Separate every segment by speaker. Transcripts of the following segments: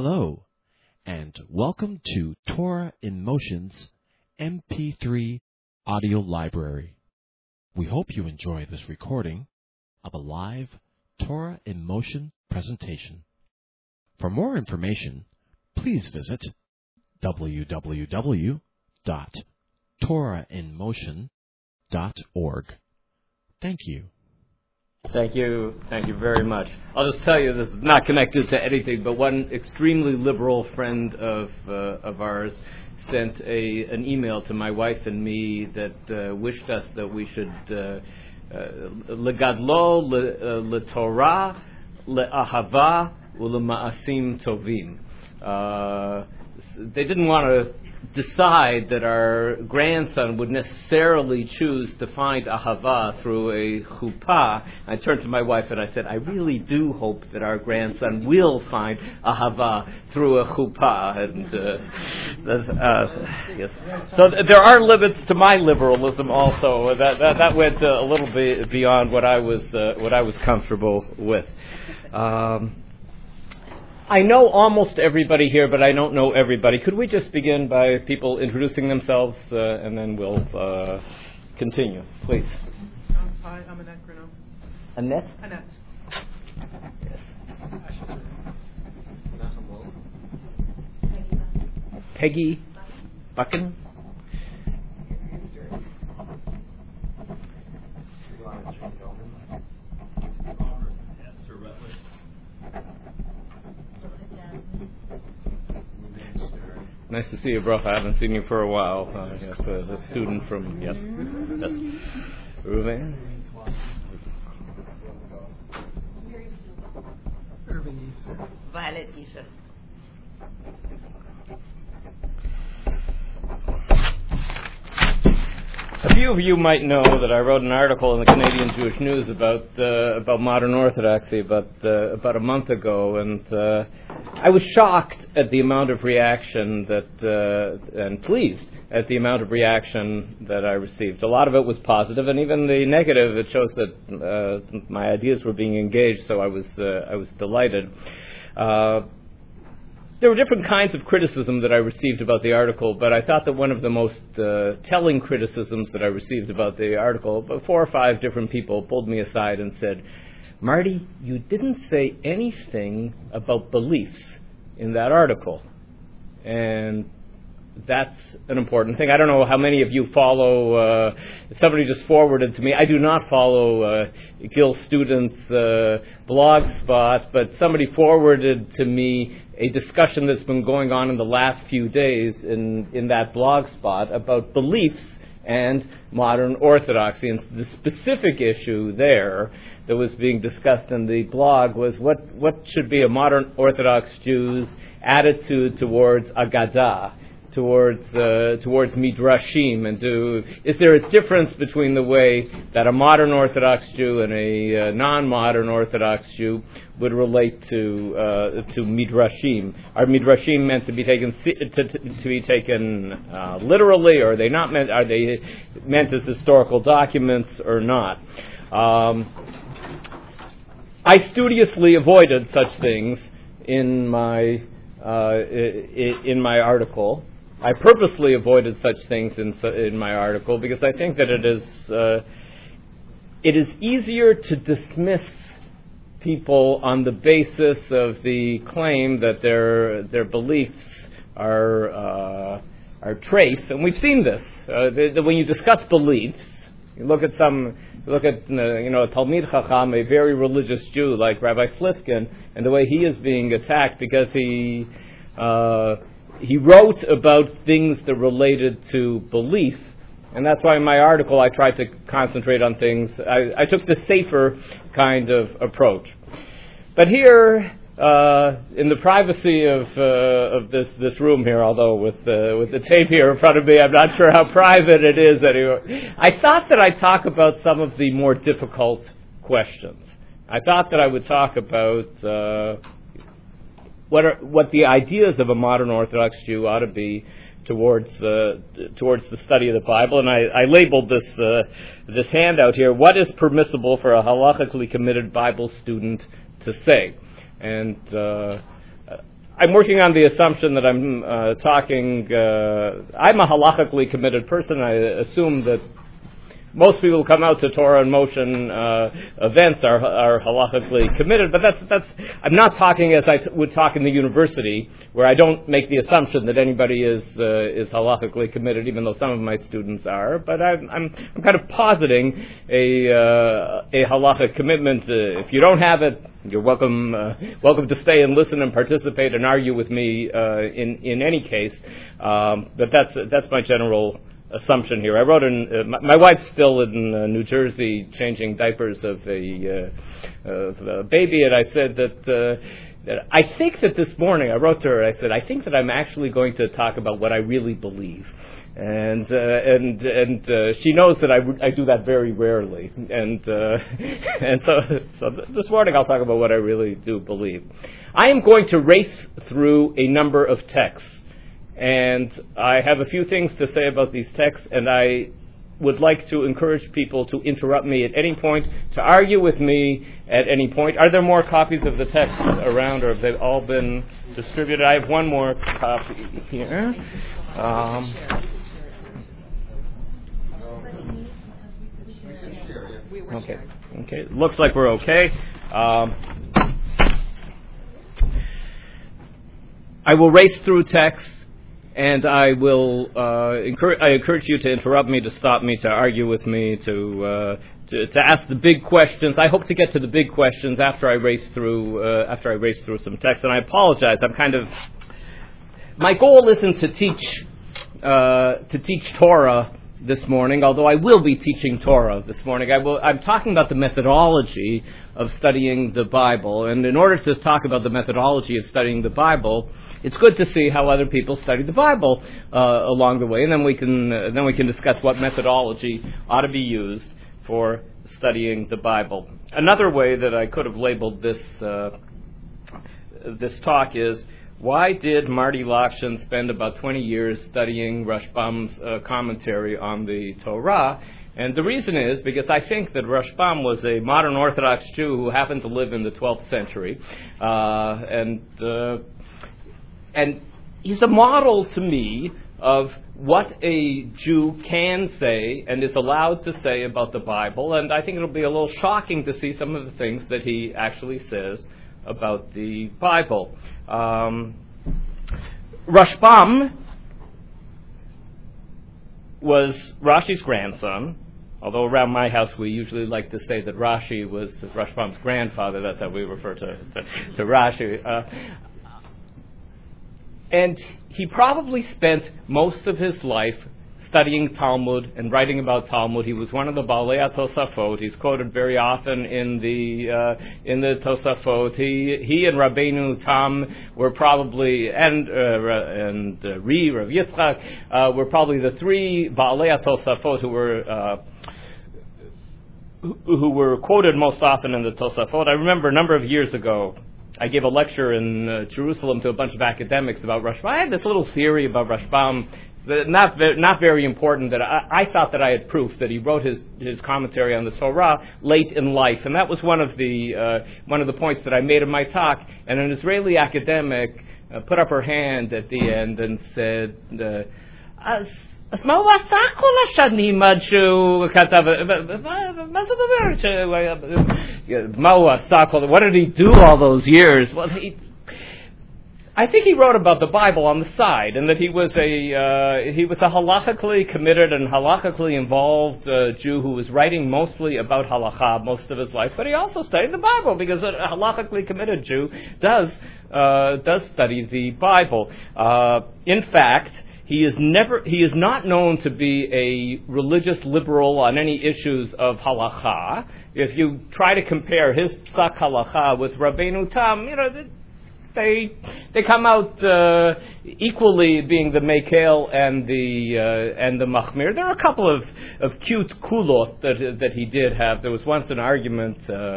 Speaker 1: Hello, and welcome to Torah in Motion's MP3 audio library. We hope you enjoy this recording of a live Torah in Motion presentation. For more information, please visit www.torahinmotion.org. Thank you.
Speaker 2: Thank you very much. I'll just tell you, this is not connected to anything, but one extremely liberal friend of ours sent an email to my wife and me that wished us that we should legadlo letorah leahava ulemaasim tovim. They didn't want to decide that our grandson would necessarily choose to find ahava through a chuppah. I turned to my wife and I said, I really do hope that our grandson will find ahava through a chuppah. And yes, so there are limits to my liberalism also. That went a little bit beyond what I was comfortable with. I know almost everybody here, but I don't know everybody. Could we just begin by people introducing themselves, and then we'll continue, please.
Speaker 3: Hi, I'm Annette Grino.
Speaker 2: Annette?
Speaker 3: Annette.
Speaker 2: Yes. Peggy Buchan? Nice to see you, bro. I haven't seen you for a while. Yes, a student from, yes. Ruven?
Speaker 3: Irving Easter.
Speaker 4: Violet Easter.
Speaker 2: A few of you might know that I wrote an article in the Canadian Jewish News about modern orthodoxy about a month ago, and I was shocked at the amount of reaction and pleased at the amount of reaction that I received. A lot of it was positive, and even the negative, it shows that my ideas were being engaged. So I was delighted. There were different kinds of criticism that I received about the article, but I thought that one of the most telling criticisms that I received about the article, about 4 or 5 different people pulled me aside and said, Marty, you didn't say anything about beliefs in that article. And that's an important thing. I don't know how many of you follow, somebody just forwarded to me, I do not follow Gil Student's blog spot, but somebody forwarded to me a discussion that's been going on in the last few days in that blog spot about beliefs and modern orthodoxy. And the specific issue there that was being discussed in the blog was what should be a modern Orthodox Jew's attitude towards Agadah, towards Midrashim, and is there a difference between the way that a modern Orthodox Jew and a non-modern Orthodox Jew would relate to Midrashim? Are Midrashim meant to be taken literally, or are they not meant? Are they meant as historical documents or not? I studiously avoided such things in my article. I purposely avoided such things in my article because I think that it is easier to dismiss people on the basis of the claim that their beliefs are trace, and we've seen this. When you discuss beliefs, you look at Talmid Chacham, a very religious Jew like Rabbi Slifkin, and the way he is being attacked because he wrote about things that related to belief, and that's why in my article I tried to concentrate on things. I took the safer kind of approach. But here, in the privacy of this room here, although with the tape here in front of me, I'm not sure how private it is anymore, I thought that I'd talk about some of the more difficult questions. I thought that I would talk about what the ideas of a modern Orthodox Jew ought to be towards the study of the Bible, and I labeled this handout here, "What is permissible for a halachically committed Bible student to say?" And I'm working on the assumption that I'm I'm a halachically committed person. I assume that most people who come out to Torah in Motion events are halachically committed, but that's. I'm not talking as I would talk in the university, where I don't make the assumption that anybody is halachically committed, even though some of my students are. But I'm kind of positing a halachic commitment. If you don't have it, you're welcome to stay and listen and participate and argue with me in any case. But that's my general assumption here. I wrote my wife's still in New Jersey changing diapers of a baby, and I said that I think that this morning I wrote to her. I said I think that I'm actually going to talk about what I really believe, and she knows that I do that very rarely, and so this morning I'll talk about what I really do believe. I am going to race through a number of texts. And I have a few things to say about these texts, and I would like to encourage people to interrupt me at any point, to argue with me at any point. Are there more copies of the text around, or have they all been distributed? I have one more copy here. Okay. Looks like we're okay. I will race through text. And I will encourage you to interrupt me, to stop me, to argue with me, to ask the big questions. I hope to get to the big questions after I race through some text. And I apologize. My goal isn't to teach Torah this morning, although I will be teaching Torah this morning. I'm talking about the methodology of studying the Bible, and in order to talk about the methodology of studying the Bible, it's good to see how other people study the Bible along the way, and then we can discuss what methodology ought to be used for studying the Bible. Another way that I could have labeled this talk is, why did Marty Lokshin spend about 20 years studying Rashbam's commentary on the Torah? And the reason is because I think that Rashbam was a modern Orthodox Jew who happened to live in the 12th century, and he's a model to me of what a Jew can say and is allowed to say about the Bible, and I think it'll be a little shocking to see some of the things that he actually says about the Bible. Rashbam was Rashi's grandson, although around my house we usually like to say that Rashi was Rashbam's grandfather. That's how we refer to Rashi. And he probably spent most of his life studying Talmud and writing about Talmud. He was one of the Baalei Tosafot. He's quoted very often in the Tosafot. He and Rabbeinu Tam were probably, and Rav Yitzchak were probably the three Baalei Tosafot who were quoted most often in the Tosafot. I remember a number of years ago, I gave a lecture in Jerusalem to a bunch of academics about Rashbam. I had this little theory about Rashbam, not very important, that I thought that I had proof that he wrote his commentary on the Torah late in life, and that was one of the points that I made in my talk. And an Israeli academic put up her hand at the end and said, אז מה הוא עשה כל השנים עד שהוא כתב, מה זאת אומרת? מה הוא עשה כל, what did he do all those years? Well, I think he wrote about the Bible on the side, and that he was a halachically committed and halachically involved Jew who was writing mostly about halakha most of his life, but he also studied the Bible, because a halachically committed Jew does study the Bible. In fact, he is not known to be a religious liberal on any issues of halakha. If you try to compare his psak halakha with Rabbeinu Tam, they come out equally being the mekel and the machmir. There are a couple of cute kulot that he did have. There was once an argument.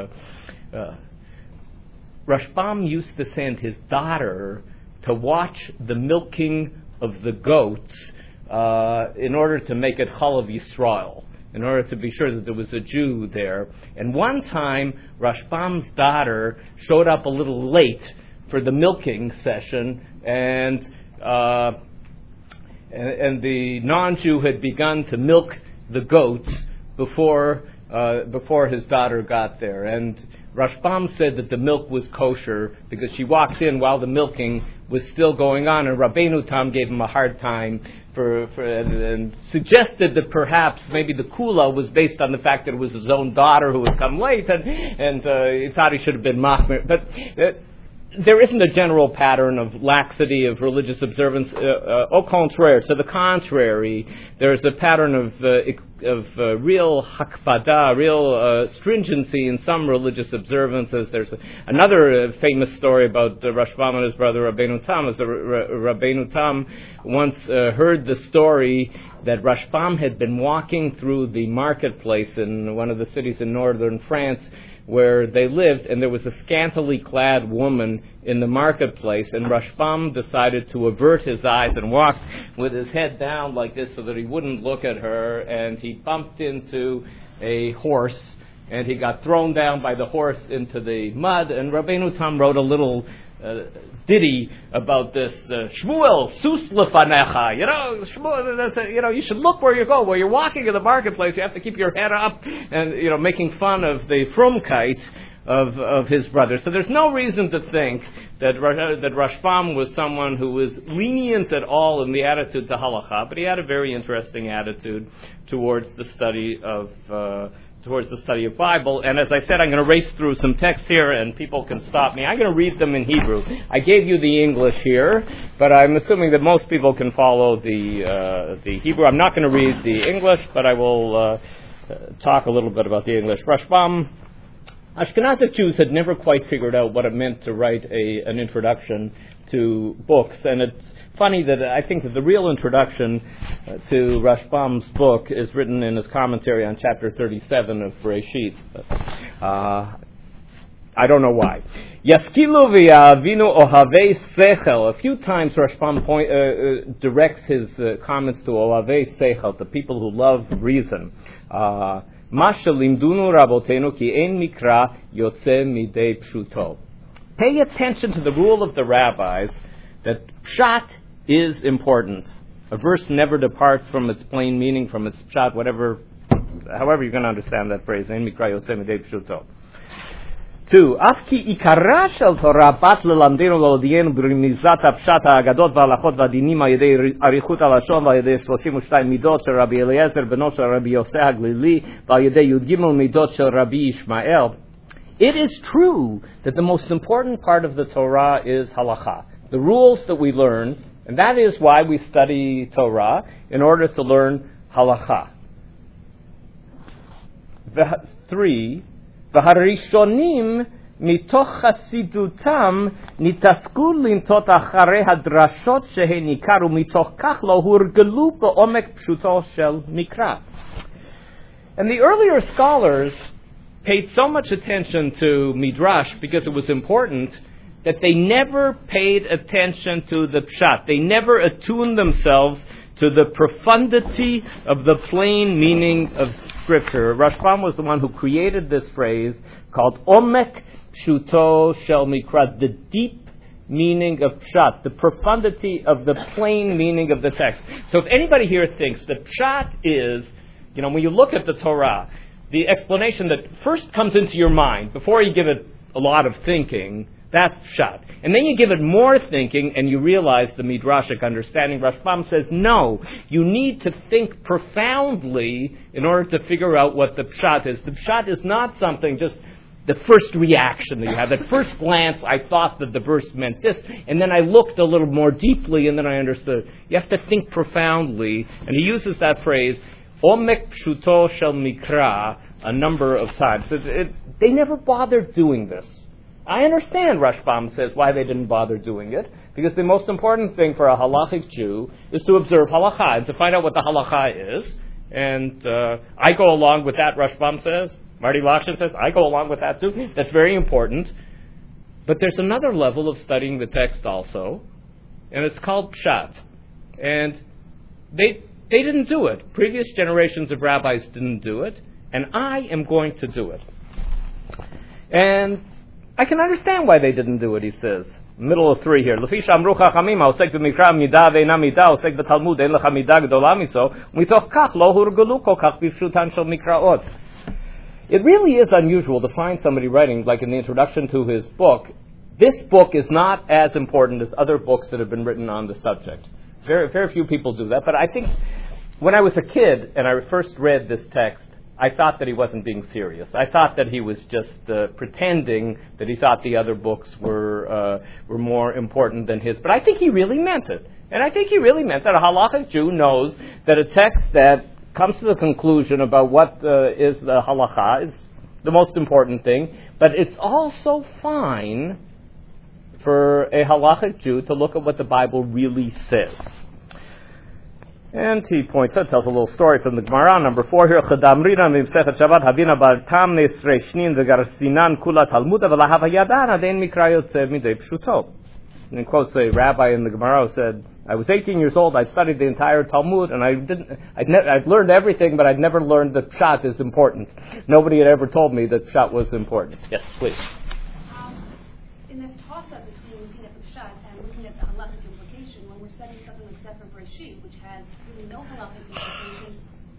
Speaker 2: Rashbam used to send his daughter to watch the milking of the goats in order to make it Chalav Yisrael, in order to be sure that there was a Jew there. And one time, Rashbam's daughter showed up a little late for the milking session, and the non-Jew had begun to milk the goats before his daughter got there. And Rashbam said that the milk was kosher because she walked in while the milking was still going on, and Rabbeinu Tam gave him a hard time and suggested that perhaps maybe the kula was based on the fact that it was his own daughter who had come late, and he thought he should have been machmir. But there isn't a general pattern of laxity of religious observance. Au contraire, to the contrary, there's a pattern of real hakpada, real stringency in some religious observances. There's another famous story about Rashbam and his brother Rabbeinu Tam. Rabbeinu Tam once heard the story that Rashbam had been walking through the marketplace in one of the cities in northern France where they lived, and there was a scantily clad woman in the marketplace, and Rashbam decided to avert his eyes and walk with his head down like this so that he wouldn't look at her, and he bumped into a horse, and he got thrown down by the horse into the mud, and Rabbeinu Tam wrote a little ditty about this. Shmuel, sus lefanecha. Shmuel, you should look where you go. While you're walking in the marketplace, you have to keep your head up, and making fun of the frumkeit of his brother. So there's no reason to think that Rashbam was someone who was lenient at all in the attitude to halacha, but he had a very interesting attitude towards the study of Bible. And as I said, I'm going to race through some texts here, and people can stop me. I'm going to read them in Hebrew. I gave you the English here, but I'm assuming that most people can follow the Hebrew. I'm not going to read the English, but I will talk a little bit about the English. Rashbam, Ashkenazic Jews had never quite figured out what it meant to write an introduction to books, and it's funny that I think that the real introduction to Rashbam's book is written in his commentary on chapter 37 of Bereshit. But, I don't know why. Yaskilu v'yavinu ohavei sechel. A few times Rashbam directs his comments to ohavei sechel, the people who love reason. Masha limdunu rabotenu ki ein mikra yotze midei pshuto. Pay attention to the rule of the rabbis that pshat is important. A verse never departs from its plain meaning, from its pshat, however you're going to understand that phrase. Ein mikra yotze midei pshuto. 2. Af ki ikara shel Torah bat lelamdenu la'odienu b'rimizat ha'pshat ha'agadot v'halachot v'adinim ha'yedei arichut ha'lashon v'yedei 32 midot shel Rabbi Eliezer beno shel Rabbi Yosef HaGlili v'yedei Yud Gimel midot shel Rabbi Ishmael. It is true that the most important part of the Torah is halacha, the rules that we learn, and that is why we study Torah, in order to learn halacha. 3. והראשונים מתוך חסידותם נתעסקו לנטות אחרי הדרשות שהן עיקר ומתוך כך לא הורגלו בעומק פשוטו של מקרא. And the earlier scholars paid so much attention to Midrash because it was important that they never paid attention to the pshat. They never attuned themselves to the profundity of the plain meaning of Scripture. Rashbam was the one who created this phrase called Omek Pshuto Shel Mikra, the deep meaning of Pshat, the profundity of the plain meaning of the text. So if anybody here thinks that Pshat is, when you look at the Torah, the explanation that first comes into your mind before you give it a lot of thinking, that's pshat. And then you give it more thinking and you realize the midrashic understanding. Rashbam says, no, you need to think profoundly in order to figure out what the pshat is. The pshat is not something just the first reaction that you have. At first glance, I thought that the verse meant this, and then I looked a little more deeply and then I understood. You have to think profoundly. And he uses that phrase, Omek Pshuto Shel Mikra, a number of times. They never bothered doing this. I understand, Rashbam says, why they didn't bother doing it, because the most important thing for a halachic Jew is to observe halacha and to find out what the halacha is. And I go along with that, Rashbam says. Marty Lakshin says, I go along with that too. That's very important. But there's another level of studying the text also, and it's called pshat. And they didn't do it. Previous generations of rabbis didn't do it, and I am going to do it. And I can understand why they didn't do it, he says. Middle of 3 here. Lefi she'amru chachamim ha'osek b'mikra mida ve'ena mida ha'osek b'talmud ein lecha mida gdola miso u'mitoch kach lo hurgelu kol kach b'pshutan shel mikraot. It really is unusual to find somebody writing, like in the introduction to his book, this book is not as important as other books that have been written on the subject. Very, very few people do that, but I think when I was a kid and I first read this text, I thought that he wasn't being serious. I thought that he was just pretending that he thought the other books were more important than his. But I think he really meant it. And I think he really meant that a halachic Jew knows that a text that comes to the conclusion about what is the halacha is the most important thing. But it's also fine for a halachic Jew to look at what the Bible really says. And he points out, tells a little story from the Gemara, number 4 here. Chadamrina mimsechet Shabbat havina bartam nesrei shnin vegarsinan kula talmuda v'lahava yadana dein mikrayot midei pshuto. And he quotes a rabbi in the Gemara who said, I was 18 years old, I'd studied the entire Talmud, and I'd learned everything, but I'd never learned that pshat is important. Nobody had ever told me that pshat was important. Yes, please.
Speaker 4: In this toss-up between looking at the pshat and looking at the halachic implication, when we're studying something like Sefer Breshit, which has really no halachic implication,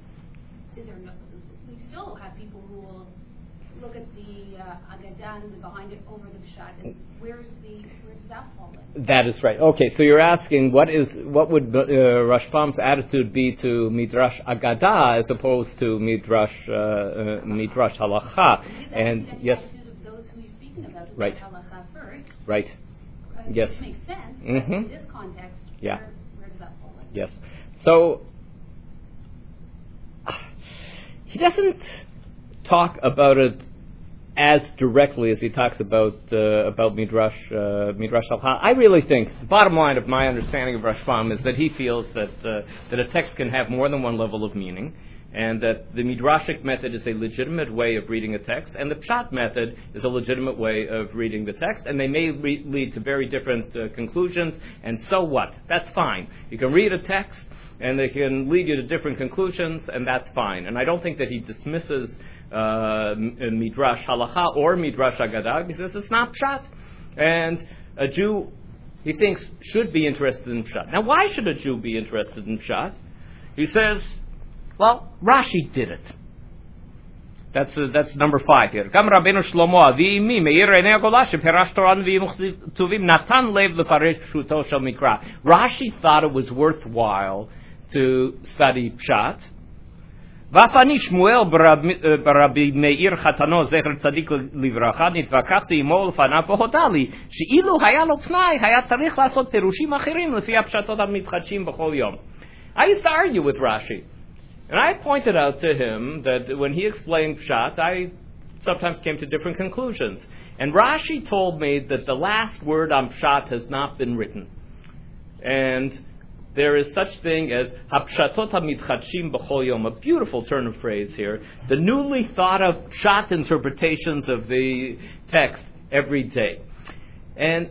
Speaker 4: we still have people who will look at the Agadah and behind it over the pshat, and where's that fall in?
Speaker 2: That is right. Okay, so you're asking what would Rashbam's attitude be to Midrash Agadah as opposed to Midrash Halacha? And yes,
Speaker 4: the attitude of those who he's speaking about,
Speaker 2: right.
Speaker 4: Halacha first.
Speaker 2: Right. Yes.
Speaker 4: Which makes sense.
Speaker 2: Mm-hmm.
Speaker 4: In this context,
Speaker 2: yeah.
Speaker 4: Where does that fall in?
Speaker 2: Yes. So he doesn't talk about it as directly as he talks about Midrash Halacha. I really think the bottom line of my understanding of Rashbam is that he feels that a text can have more than one level of meaning, and that the Midrashic method is a legitimate way of reading a text, and the Pshat method is a legitimate way of reading the text, and they may lead to very different conclusions, and so what? That's fine. You can read a text, and they can lead you to different conclusions, and that's fine. And I don't think that he dismisses Midrash Halacha or Midrash Agadah. He says it's not Pshat. And a Jew, he thinks, should be interested in Pshat. Now, why should a Jew be interested in Pshat? He says, well, Rashi did it. That's number 5 here. Gam Rabbeinu Shlomo Avi Meir Einei Agola sheperash Torah Nevi'im Ktuvim natan lev lefaresh pshuto shel mikra. Rashi thought it was worthwhile to study Pshat. ואני שמואל ברבי מאיר חתנו זכר צדיק לברכה נתווכחתי עמו לפניו והודה לי שאילו היה לו פנאי היה צריך לעשות פירושים אחרים לפי הפשטות המתחדשים בכל יום. I used to argue with Rashi, and I pointed out to him that when he explained Pshat, I sometimes came to different conclusions. And Rashi told me that the last word on Pshat has not been written. And there is such thing as hapshatot hamitchadshim b'chol yom, a beautiful turn of phrase here. The newly thought of pshat interpretations of the text every day. And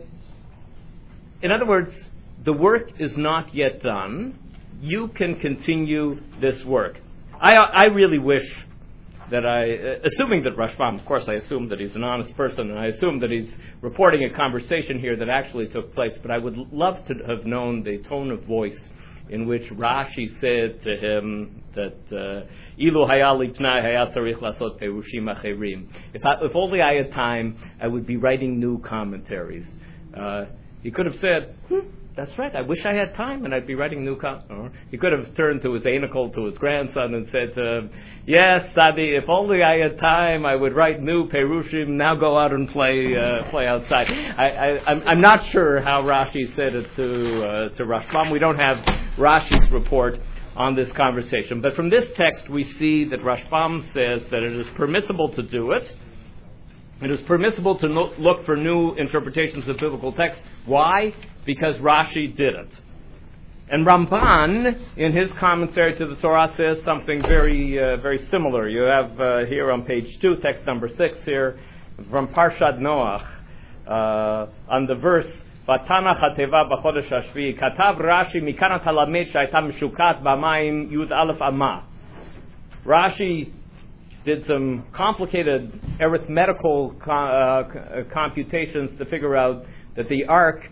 Speaker 2: in other words, the work is not yet done. You can continue this work. I really wish that assuming that Rashbam, of course I assume that he's an honest person, and I assume that he's reporting a conversation here that actually took place, but I would love to have known the tone of voice in which Rashi said to him that Ilu haya li pnai haya tzarich lasot perushim acherim. If only I had time, I would be writing new commentaries. He could have said, that's right, I wish I had time and I'd be writing new He could have turned to his Einikel, to his grandson, and said to him, yes, Sadi, if only I had time, I would write new Perushim, now go out and play outside. I'm not sure how Rashi said it to Rashbam. We don't have Rashi's report on this conversation. But from this text, we see that Rashbam says that it is permissible to do it. It is permissible to look for new interpretations of biblical texts. Why? Because Rashi did it. And Ramban, in his commentary to the Torah, says something very, very similar. You have here on page 2, text number 6 here, from Parshat Noach, on the verse, Vatanach hateva b'chodesh hashvi, katav Rashi mikanat halamed shayta mishukat b'mayim yud aleph amma. Rashi did some complicated arithmetical computations to figure out that the ark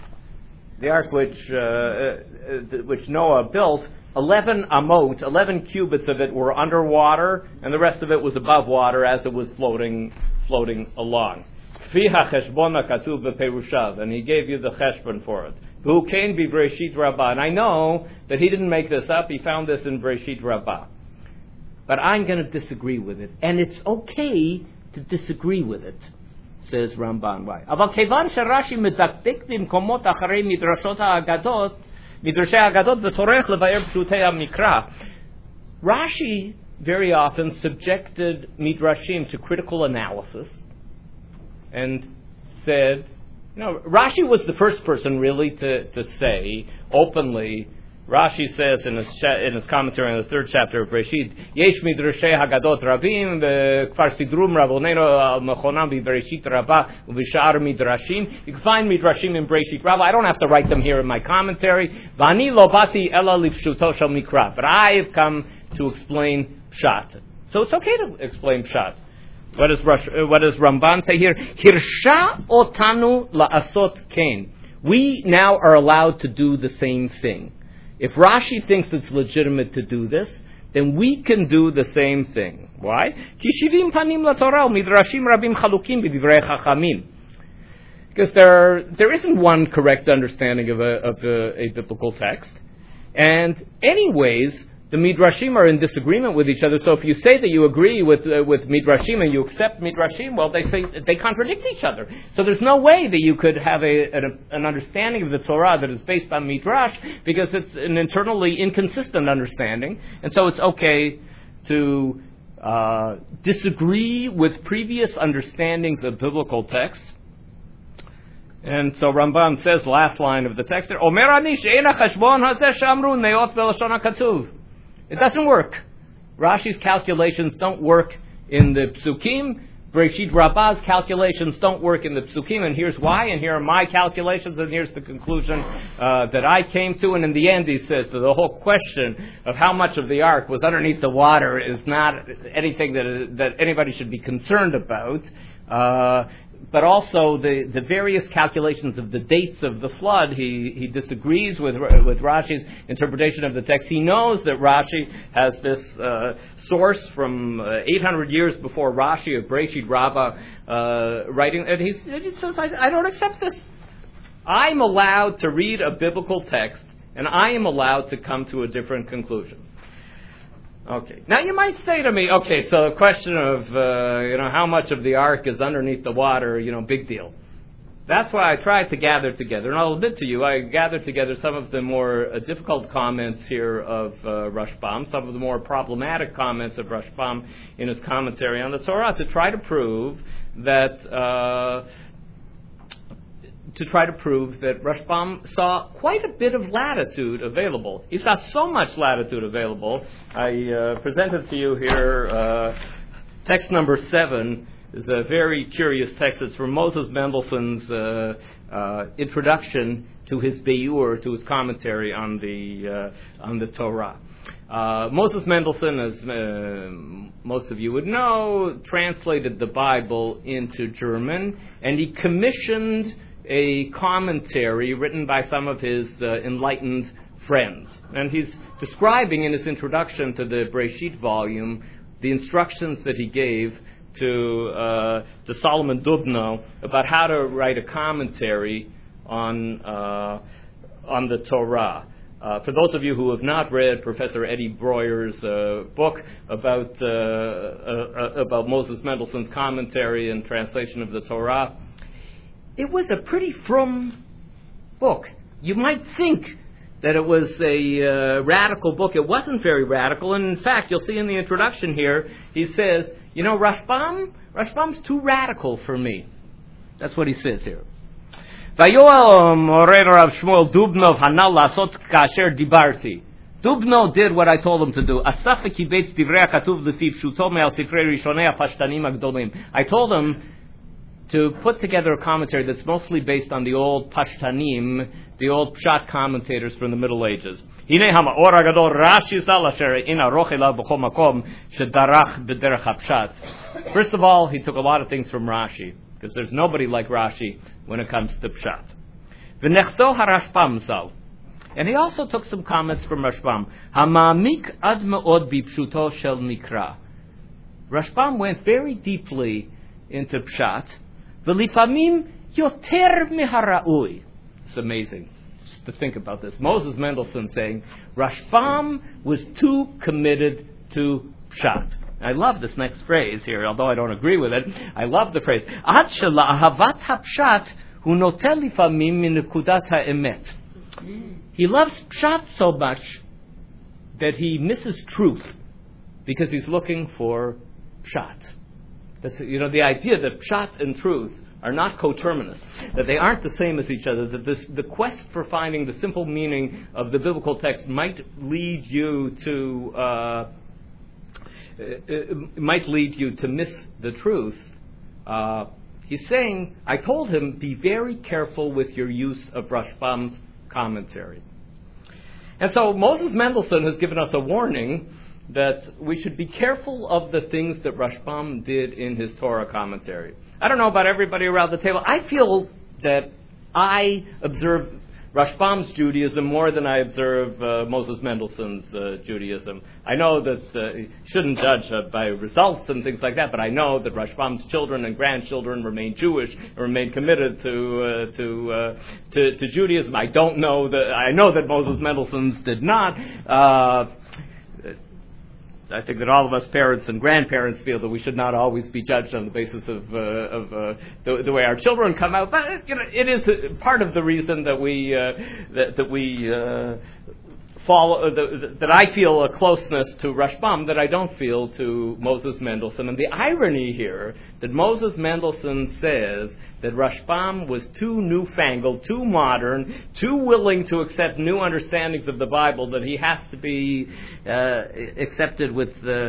Speaker 2: which Noah built, 11 amot, 11 cubits of it were underwater, and the rest of it was above water as it was floating along. And he gave you the cheshbon for it. And I know that he didn't make this up. He found this in Breshit Rabbah. But I'm going to disagree with it. And it's okay to disagree with it, says Ramban. Why? Rashi very often subjected Midrashim to critical analysis and said, Rashi was the first person really to say openly. Rashi says in his commentary on the 3rd chapter of Breshit, Yesh midrashei hagadot rabim v'kfar sidrum rabonenu mechonam b'Bereshit Rabbah u'v'shar midrashim. You can find midrashim in Breshit Rabbah. I don't have to write them here in my commentary. V'ani lo bati ela lipshuto shel mikra. But I have come to explain pshat. So it's okay to explain pshat. What does Ramban say here? Hirsha otanu la'asot kain. We now are allowed to do the same thing. If Rashi thinks it's legitimate to do this, then we can do the same thing. Why? Because there isn't one correct understanding of a biblical text. And anyways, the Midrashim are in disagreement with each other. So if you say that you agree with Midrashim and you accept Midrashim, well, they say they contradict each other. So there's no way that you could have an understanding of the Torah that is based on Midrash, because it's an internally inconsistent understanding. And so it's okay to disagree with previous understandings of biblical texts. And so Ramban says, last line of the text there, Omer ani she'ena cheshbon hazeh she'amru neot b'lashon hakatuv. It doesn't work. Rashi's calculations don't work in the Psukim. Breshit Rabbah's calculations don't work in the Psukim, and here's why, and here are my calculations, and here's the conclusion that I came to. And in the end, he says that the whole question of how much of the ark was underneath the water is not anything that anybody should be concerned about. But also the various calculations of the dates of the flood, he disagrees with Rashi's interpretation of the text. He knows that Rashi has this source from 800 years before Rashi of Breshit Rabbah writing, and he says, I don't accept this. I'm allowed to read a biblical text, and I am allowed to come to a different conclusion. Okay. Now you might say to me, okay, so the question of how much of the ark is underneath the water, big deal. That's why I tried to gather together, and I'll admit to you, I gathered together some of the more difficult comments here of Rashbam, some of the more problematic comments of Rashbam in his commentary on the Torah, to try to prove that Rashbam saw quite a bit of latitude available. He saw so much latitude available. I presented to you here text number 7 is a very curious text. It's from Moses Mendelssohn's introduction to his Beur, to his commentary on the Torah. Moses Mendelssohn, as most of you would know, translated the Bible into German, and he commissioned a commentary written by some of his enlightened friends. And he's describing in his introduction to the Breshit volume the instructions that he gave to Solomon Dubno about how to write a commentary on the Torah. For those of you who have not read Professor Eddie Breuer's book about Moses Mendelssohn's commentary and translation of the Torah, it was a pretty frum book. You might think that it was a radical book. It wasn't very radical, and in fact, you'll see in the introduction here, he says, Rashbam's too radical for me. That's what he says here. Dubno did what I told him to do. I told him to put together a commentary that's mostly based on the old Pashtanim, the old Pshat commentators from the Middle Ages. First of all, he took a lot of things from Rashi, because there's nobody like Rashi when it comes to Pshat. V'nechto harashbam zal. And he also took some comments from Rashbam. Hamamik ad me'od bipshuto shel mikra. Rashbam went very deeply into Pshat. V'lifamim yoter mihara'ui. It's amazing just to think about this. Moses Mendelssohn saying, Rashbam was too committed to Pshat. I love this next phrase here, although I don't agree with it. I love the phrase. Ad shela ahavat hapshat hu notel lifamim min nekudat ha'emet. He loves Pshat so much that he misses truth because he's looking for Pshat. That's, the idea that Pshat and truth are not coterminous, that they aren't the same as each other, that the quest for finding the simple meaning of the biblical text might lead you to miss the truth. He's saying, I told him, be very careful with your use of Rashbam's commentary. And so Moses Mendelssohn has given us a warning that we should be careful of the things that Rashbam did in his Torah commentary. I don't know about everybody around the table. I feel that I observe Rashbam's Judaism more than I observe Moses Mendelssohn's Judaism. I know that shouldn't judge by results and things like that, but I know that Rashbam's children and grandchildren remain Jewish and remain committed to Judaism. I know that Moses Mendelssohn's did not. I think that all of us parents and grandparents feel that we should not always be judged on the basis of the way our children come out. But it is part of the reason that we follow that I feel a closeness to Rashbam that I don't feel to Moses Mendelssohn. And the irony here that Moses Mendelssohn says that Rashbam was too newfangled, too modern, too willing to accept new understandings of the Bible, that he has to be accepted with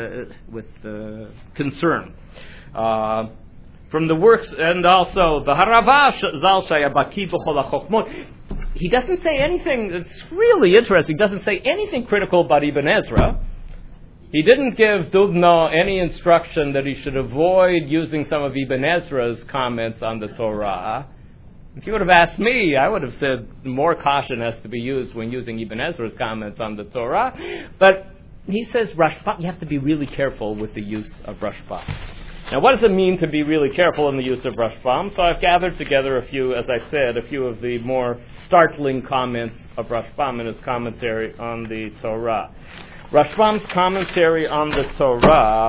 Speaker 2: concern. From the works, and also the Haravash Zal Shaya Baki B'chol HaChochmot. He doesn't say anything. It's really interesting. He doesn't say anything critical about Ibn Ezra. He didn't give Dubno any instruction that he should avoid using some of Ibn Ezra's comments on the Torah. If you would have asked me, I would have said more caution has to be used when using Ibn Ezra's comments on the Torah. But he says, Rashbam, you have to be really careful with the use of Rashbam. Now, what does it mean to be really careful in the use of Rashbam? So I've gathered together a few of the more startling comments of Rashbam in his commentary on the Torah. Rashbam's commentary on the Torah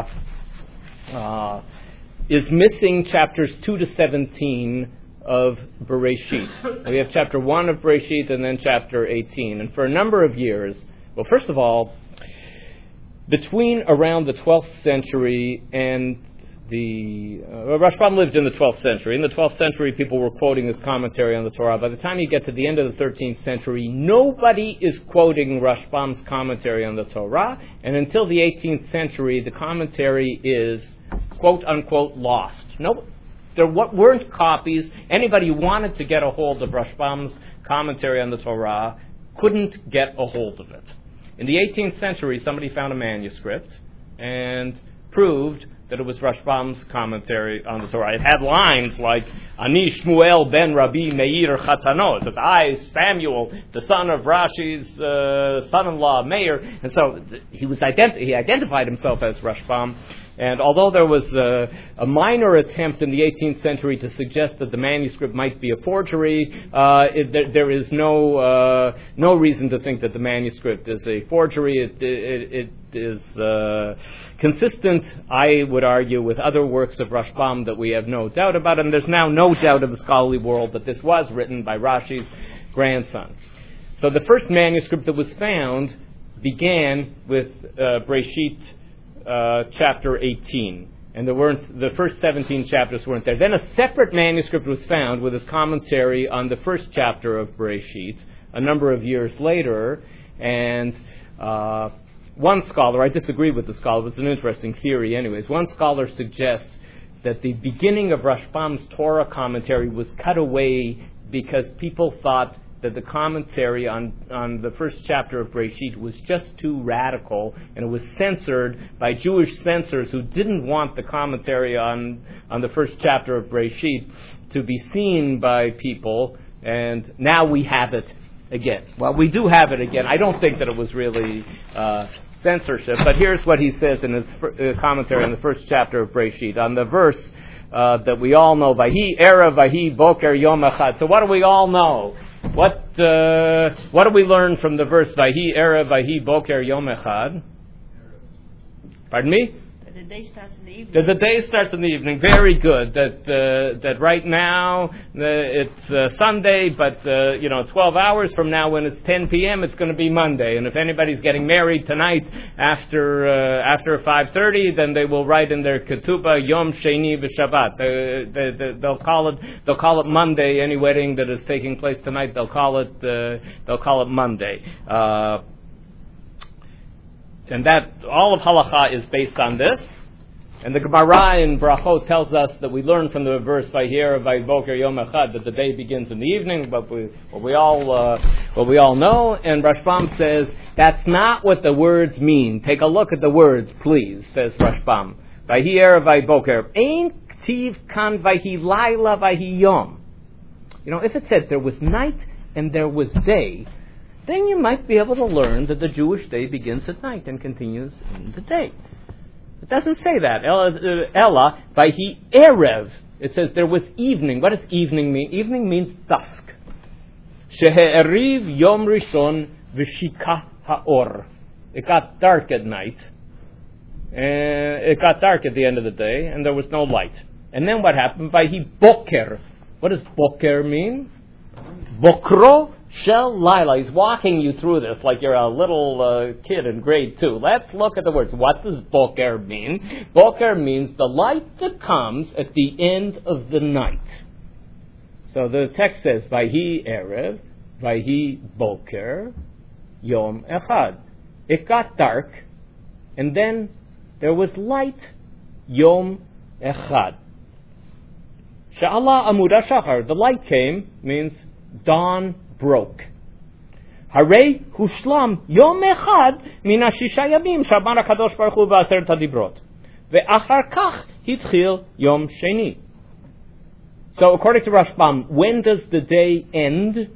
Speaker 2: is missing chapters 2 to 17 of Bereshit. We have chapter 1 of Bereshit and then chapter 18. And for a number of years, well, first of all, between around the 12th century and Rashbam lived in the 12th century. In the 12th century, people were quoting his commentary on the Torah. By the time you get to the end of the 13th century, nobody is quoting Rashbam's commentary on the Torah. And until the 18th century, the commentary is, quote-unquote, lost. There weren't copies. Anybody who wanted to get a hold of Rashbam's commentary on the Torah couldn't get a hold of it. In the 18th century, somebody found a manuscript and proved that it was Rashbam's commentary on the Torah. It had lines like, Ani Shmuel ben Rabbi Meir Chatano. It says, I, Samuel, the son of Rashi's son-in-law, Meir. And so he identified himself as Rashbam. And although there was a minor attempt in the 18th century to suggest that the manuscript might be a forgery, there is no reason to think that the manuscript is a forgery. It is consistent, I would argue, with other works of Rashbam that we have no doubt about, and there's now no doubt in the scholarly world that this was written by Rashi's grandson. So the first manuscript that was found began with Bereshit chapter 18, and the first 17 chapters weren't there. Then a separate manuscript was found with his commentary on the first chapter of Bereshit a number of years later, and one scholar, I disagree with the scholar, it's an interesting theory anyways, one scholar suggests that the beginning of Rashbam's Torah commentary was cut away because people thought that the commentary on the first chapter of Breshit was just too radical, and it was censored by Jewish censors who didn't want the commentary on the first chapter of Breshit to be seen by people, and now we have it again. Well, we do have it again. I don't think that it was really censorship, but here's what he says in his commentary on the first chapter of Breshit, on the verse that we all know, Vahi Erev, Vahi Boker Yom Echad. So what do we all know? What do we learn from the verse Vahi Erev, Vahi Boker Yom Echad? Pardon me?
Speaker 5: The day starts in the evening.
Speaker 2: The day starts in the evening. Very good. That right now it's Sunday, but 12 hours from now, when it's 10 p.m., it's going to be Monday. And if anybody's getting married tonight after 5:30, then they will write in their ketubah Yom Sheni v'Shabbat. They'll call it Monday. Any wedding that is taking place tonight, they'll call it Monday. And that all of halacha is based on this. And the Gemara in Brachot tells us that we learn from the verse Vayher Vayboker Yom Echad that the day begins in the evening, but what we all know. And Rashbam says that's not what the words mean. Take a look at the words, please, says Rashbam. Vayher Vayboker Ein Ktiv Kan Vayhi Laila Vayhi Yom. If it said there was night and there was day, then you might be able to learn that the Jewish day begins at night and continues in the day. It doesn't say that. Ella, Vayhi Erev. It says there was evening. What does evening mean? Evening means dusk. Shehe'eriv Yom Rishon V'shika Ha'or. It got dark at night. It got dark at the end of the day, and there was no light. And then what happened? Vayhi Boker. What does Boker mean? Bokro Shel Laila. He's walking you through this like you're a little kid in grade 2. Let's look at the words. What does Boker mean? Boker means the light that comes at the end of the night. So the text says, Vayhi Erev, Vayhi Boker, Yom Echad. It got dark, and then there was light, Yom Echad. Sha'ala Amuda Shachar. The light came, means dawn broke. Harei hushlam yom echad min hashisha yamim shabar HaKadosh Baruch Hu v'aseret hadibrot. Ve'achar kach hitchil yom sheni. So according to Rashbam, when does the day end?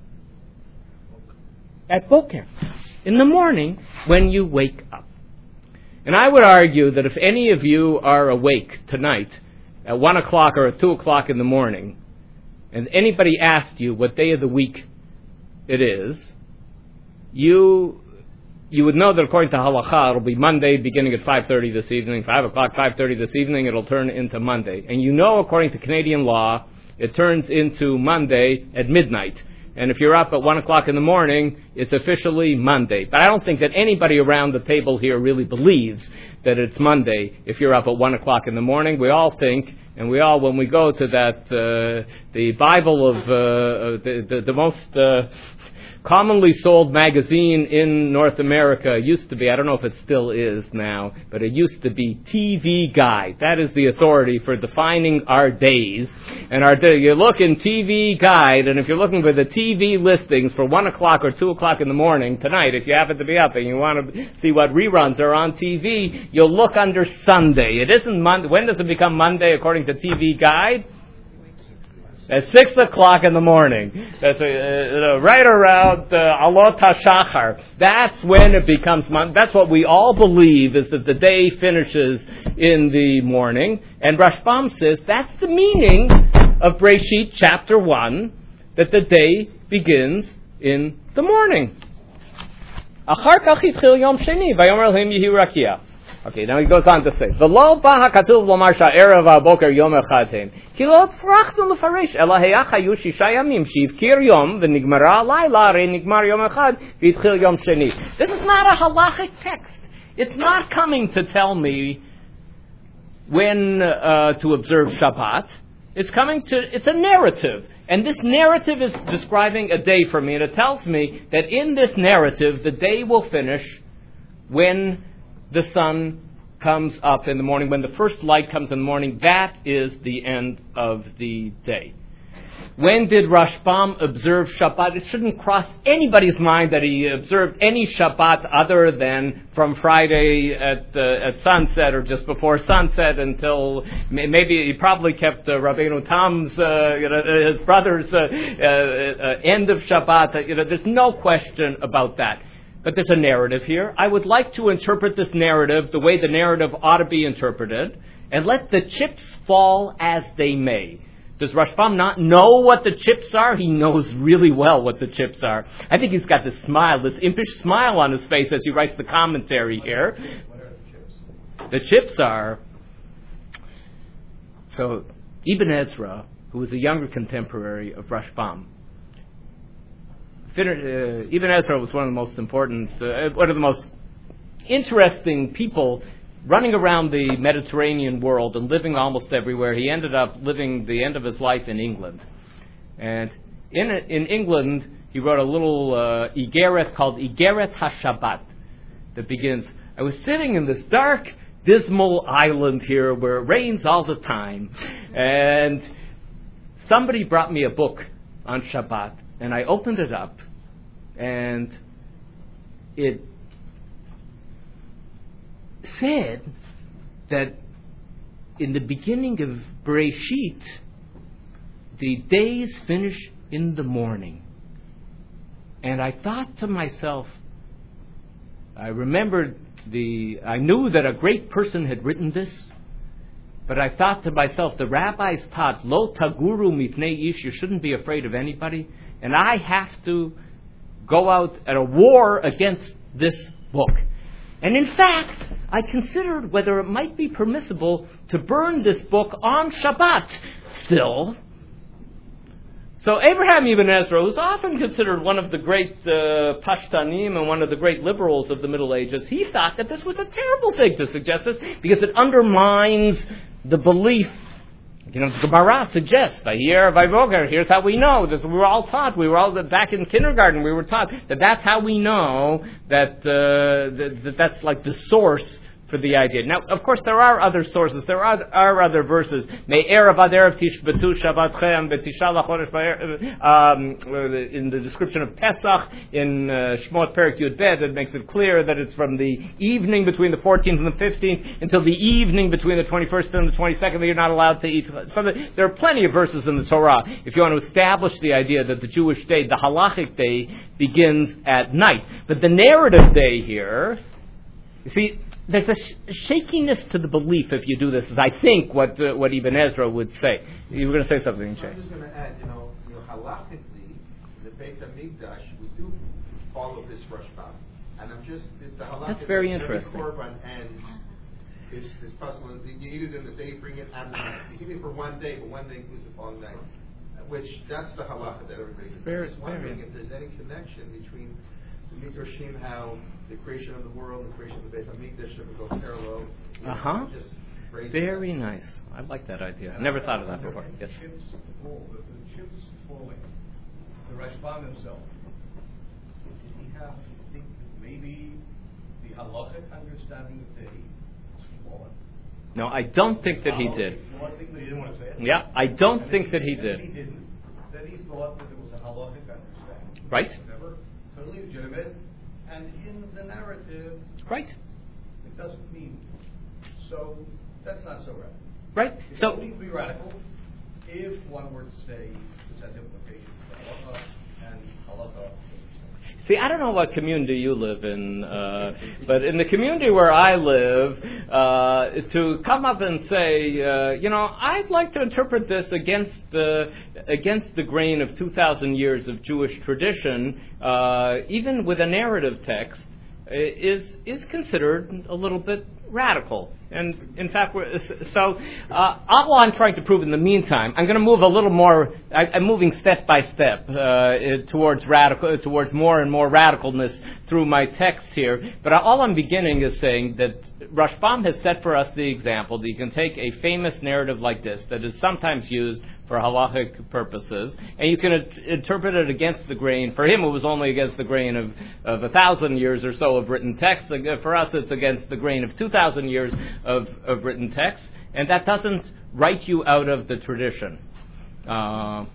Speaker 2: At Boker. In the morning, when you wake up. And I would argue that if any of you are awake tonight at 1 o'clock or at 2 o'clock in the morning, and anybody asked you what day of the week it is, you would know that according to halacha, it'll be Monday beginning at 5:30 this evening, 5 o'clock, 5:30 this evening, it'll turn into Monday. And you know, according to Canadian law, it turns into Monday at midnight. And if you're up at 1 o'clock in the morning, it's officially Monday. But I don't think that anybody around the table here really believes that it's Monday if you're up at 1 o'clock in the morning. We all think, and we all, when we go to that, the Bible of the most commonly sold magazine in North America used to be, I don't know if it still is now, but it used to be TV Guide. That is the authority for defining our days. And you look in TV Guide, and if you're looking for the TV listings for 1 o'clock or 2 o'clock in the morning tonight, if you happen to be up and you want to see what reruns are on TV, you'll look under Sunday. It isn't Monday. When does it become Monday according to TV Guide? At 6 o'clock in the morning. That's right around Alot HaShachar. That's when it becomes Monday. That's what we all believe, is that the day finishes in the morning. And Rashbam says that's the meaning of Breshit chapter 1, that the day begins in the morning. Achar kach yitchil yom sheni, vayomer lehem yehi rakia. Okay, now he goes on to say, V'lo ba hakatuv lomar sha'erev ha'boker yom echad hem, ki lo tzrachnu lefarish, ela heyach hayu shisha yamim, she'ivkir yom, v'nigmara layla, re nigmar yom echad, v'yitchil yom sheni. This is not a halachic text. It's not coming to tell me when to observe Shabbat. It's a narrative. And this narrative is describing a day for me, and it tells me that in this narrative, the day will finish when the sun comes up in the morning. When the first light comes in the morning, that is the end of the day. When did Rashbam observe Shabbat? It shouldn't cross anybody's mind that he observed any Shabbat other than from Friday at sunset or just before sunset until maybe he probably kept Rabbeinu Tam's, his brother's end of Shabbat. There's no question about that. But there's a narrative here. I would like to interpret this narrative the way the narrative ought to be interpreted, and let the chips fall as they may. Does Rashbam not know what the chips are? He knows really well what the chips are. I think he's got this smile, this impish smile on his face as he writes the commentary here.
Speaker 5: What are the chips?
Speaker 2: The chips are... So, Ibn Ezra, who was a younger contemporary of Rashbam, Ibn Ezra was one of the most important, one of the most interesting people running around the Mediterranean world and living almost everywhere. He ended up living the end of his life in England. And in England, he wrote a little Igeret called Igeret HaShabbat that begins, I was sitting in this dark, dismal island here where it rains all the time. And somebody brought me a book on Shabbat. And I opened it up. And it said that in the beginning of Bereshit, the days finish in the morning. And I thought to myself, I knew that a great person had written this, but I thought to myself, the rabbis taught, Lo taguru mipnei ish, you shouldn't be afraid of anybody, and I have to go out at a war against this book. And in fact, I considered whether it might be permissible to burn this book on Shabbat still. So Abraham Ibn Ezra, who's often considered one of the great Pashtanim and one of the great liberals of the Middle Ages, he thought that this was a terrible thing to suggest this because it undermines the belief. The Gemara suggests, here's how we know. We were all taught, back in kindergarten, we were taught that that's how we know that that's like the source for the idea. Now, of course, there are other sources. There are other verses. In the description of Pesach, in Shmot Perek Yud Bet, it makes it clear that it's from the evening between the 14th and the 15th until the evening between the 21st and the 22nd that you're not allowed to eat. There are plenty of verses in the Torah if you want to establish the idea that the Jewish day, the halachic day, begins at night. But the narrative day here, you see, there's a shakiness to the belief if you do this, is I think what Ibn Ezra would say. You were going to say something, Jay?
Speaker 5: I'm just going to add, halachically, the Beit HaMikdash, we do follow this Rashbam. And the halakha.
Speaker 2: That's very interesting.
Speaker 5: Korban ends is possible. You eat it in the day, bring it and the night. You eat it for one day, but one day includes the following night. Which, that's the halakha that everybody's just wondering if there's any connection between the Midrashim, how the creation of the world, the creation of the Beit HaMikdash should go parallel.
Speaker 2: Very nice. I like that idea. I never thought of that before. Yes.
Speaker 6: The chips falling. The Rashbam himself. Did he have to think that maybe the halachic understanding of day is flawed?
Speaker 2: No, I don't think that he did.
Speaker 6: You didn't want to say it?
Speaker 2: Yeah, I don't think that he did.
Speaker 6: He didn't. That he thought that it was a halachic understanding.
Speaker 2: Right.
Speaker 6: Whatever. Totally legitimate. And in the narrative,
Speaker 2: right,
Speaker 6: it doesn't mean. So that's not so radical.
Speaker 2: Right.
Speaker 6: It
Speaker 2: So
Speaker 6: would only be radical if one were to say this has implications for halacha and halacha.
Speaker 2: see, I don't know what community you live in, but in the community where I live, to come up and say, I'd like to interpret this against the grain of 2,000 years of Jewish tradition, even with a narrative text, is considered a little bit radical. And in fact, all I'm trying to prove in the meantime, I'm going to move a little more. I'm moving step by step towards more and more radicalness through my text here. But all I'm beginning is saying that Rashbam has set for us the example that you can take a famous narrative like this that is sometimes used for halachic purposes, and you can interpret it against the grain. For him, it was only against the grain of 1,000 years or so of written text. For us, it's against the grain of 2,000 years of written text, and that doesn't write you out of the tradition.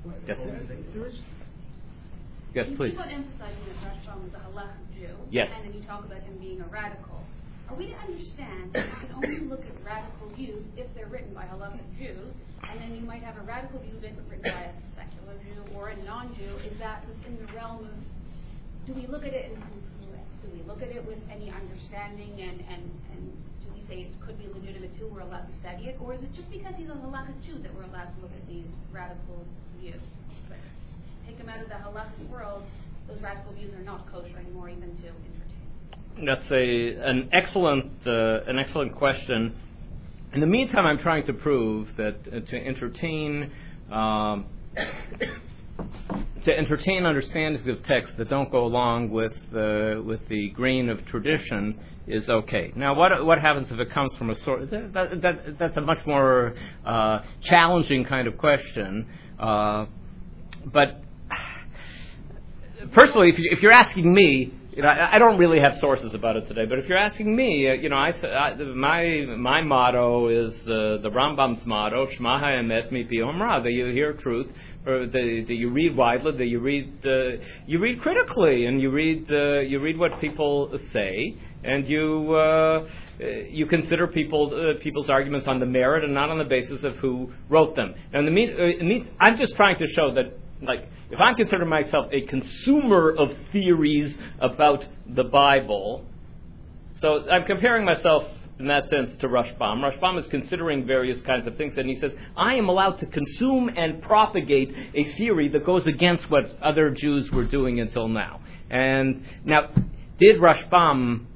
Speaker 2: Yes.
Speaker 3: There is.
Speaker 2: Yes, please.
Speaker 4: You keep on emphasizing that Rashbam was a halachic Jew,
Speaker 2: Yes.
Speaker 4: and then you talk about him being a radical. Are we to understand that you can only look at radical views if they're written by halachic Jews, and then you might have a radical view written by a secular Jew or a non-Jew? Is that within the realm of, do we look at it and do we look at it with any understanding and do we say it could be legitimate too, we're allowed to study it? Or is it just because he's a halachic Jew that we're allowed to look at these radical views? But take him out of the halachic world, those radical views are not kosher anymore even to entertain.
Speaker 2: That's an excellent question. In the meantime, I'm trying to prove that to entertain understandings of text that don't go along with the grain of tradition is okay. Now, what happens if it comes from a source? That's a much more challenging kind of question. But personally, if you're asking me, I don't really have sources about it today. But if you're asking me, my motto is the Rambam's motto: Shema ha'emet mipi omra. That you hear truth, or that you read widely, that you read critically, and you read what people say, and you consider people's arguments on the merit and not on the basis of who wrote them. And I'm just trying to show that, like, if I'm considering myself a consumer of theories about the Bible, so I'm comparing myself in that sense to Rashbam. Rashbam is considering various kinds of things, and he says, I am allowed to consume and propagate a theory that goes against what other Jews were doing until now. And now, did Rashbam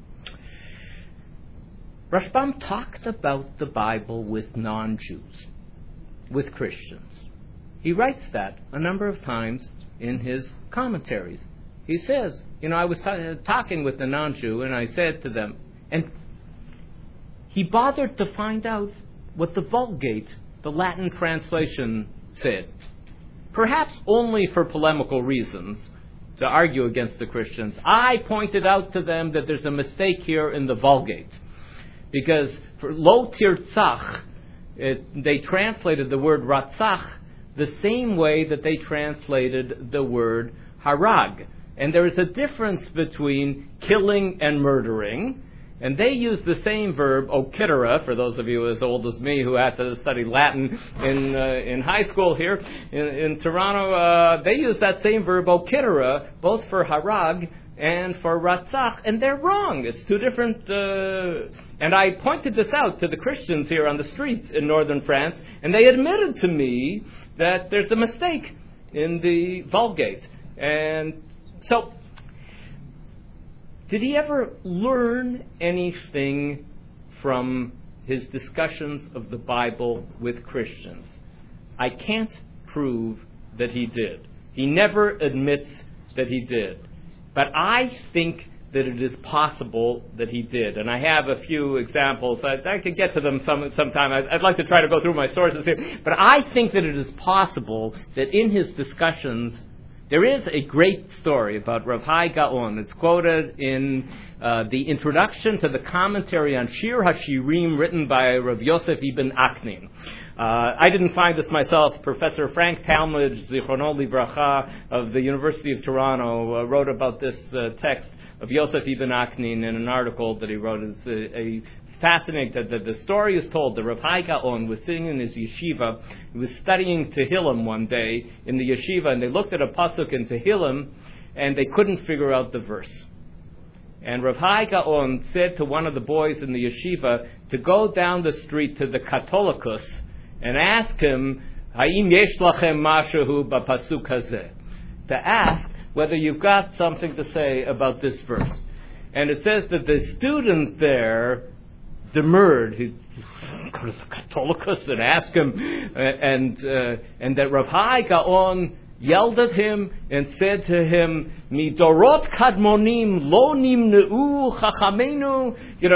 Speaker 2: talked about the Bible with non-Jews, with Christians. He writes that a number of times in his commentaries. He says, I was talking with the non-Jew, and I said to them, and he bothered to find out what the Vulgate, the Latin translation, said. Perhaps only for polemical reasons, to argue against the Christians. I pointed out to them that there's a mistake here in the Vulgate. Because for lo tirtzach, they translated the word ratzach the same way that they translated the word harag. And there is a difference between killing and murdering. And they use the same verb, okitera, for those of you as old as me who had to study Latin in high school here in Toronto. They use that same verb, okitera, both for harag and for ratzach, and they're wrong. It's two different... and I pointed this out to the Christians here on the streets in northern France, and they admitted to me that there's a mistake in the Vulgate. And so, did he ever learn anything from his discussions of the Bible with Christians? I can't prove that he did. He never admits that he did. But I think that it is possible that he did. And I have a few examples. I could get to them sometime. I'd like to try to go through my sources here. But I think that it is possible that in his discussions, there is a great story about Rav Hai Gaon. It's quoted in the introduction to the commentary on Shir HaShirim written by Rav Yosef Ibn Aknin. I didn't find this myself. Professor Frank Talmadge, Zichrono Livracha, of the University of Toronto, wrote about this text of Yosef Ibn Aknin in an article that he wrote. It's a fascinating. The story is told that Rav Hai Gaon was sitting in his yeshiva. He was studying Tehillim one day in the yeshiva, and they looked at a pasuk in Tehillim, and they couldn't figure out the verse. And Rav Hai Gaon said to one of the boys in the yeshiva to go down the street to the Catholicus and ask him, Ha'im yesh lachem mashahu b'pasuk hazeh, to ask whether you've got something to say about this verse. And it says that the student there demurred. He'd go to the Catholicus and ask him, and that Rav Hai Gaon yelled at him and said to him, Midorot kadmonim lo nimneu chachamenu.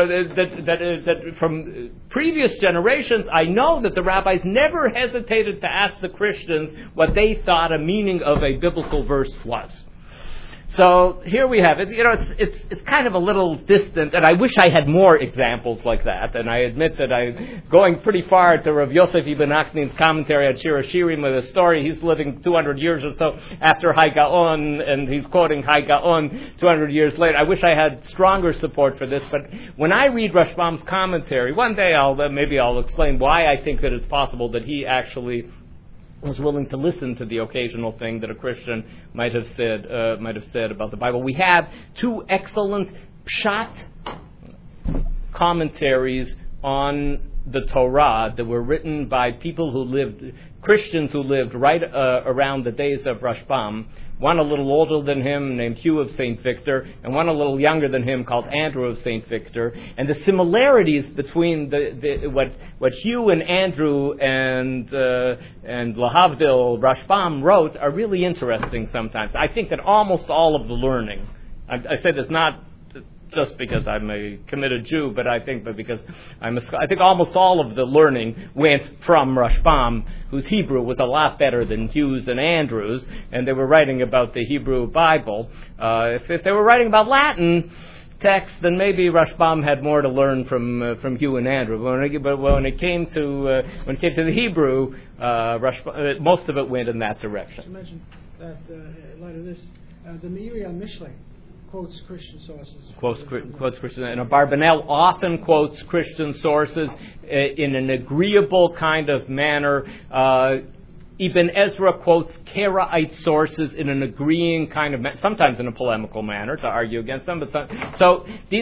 Speaker 2: That from previous generations, I know that the rabbis never hesitated to ask the Christians what they thought a meaning of a biblical verse was. So here we have it. It's kind of a little distant, and I wish I had more examples like that. And I admit that I'm going pretty far to Rav Yosef Ibn Aknin's commentary on Shir Hashirim with a story. He's living 200 years or so after Hai Gaon, and he's quoting Hai Gaon 200 years later. I wish I had stronger support for this, but when I read Rashbam's commentary, one day maybe I'll explain why I think that it's possible that he actually was willing to listen to the occasional thing that a Christian might have said about the Bible. We have two excellent pshat commentaries on the Torah that were written by Christians who lived right around the days of Rashbam. One a little older than him, named Hugh of St. Victor, and one a little younger than him, called Andrew of St. Victor. And the similarities between what Hugh and Andrew and Lahavdil, Rashbam wrote are really interesting sometimes. I think that almost all of the learning, I say this not just because I'm a committed Jew, but I think because I think almost all of the learning went from Rashbam, whose Hebrew was a lot better than Hugh's and Andrew's, and they were writing about the Hebrew Bible. If they were writing about Latin text, then maybe Rashbam had more to learn from Hugh and Andrew. But when it came to the Hebrew, most of it went in that direction.
Speaker 3: I mentioned that in light of this, the Meiri on Mishlei quotes Christian sources.
Speaker 2: Quotes Christian, and Abarbanel often quotes Christian sources in an agreeable kind of manner. Ibn Ezra quotes Karaite sources in an agreeing kind of sometimes in a polemical manner to argue against them. But so these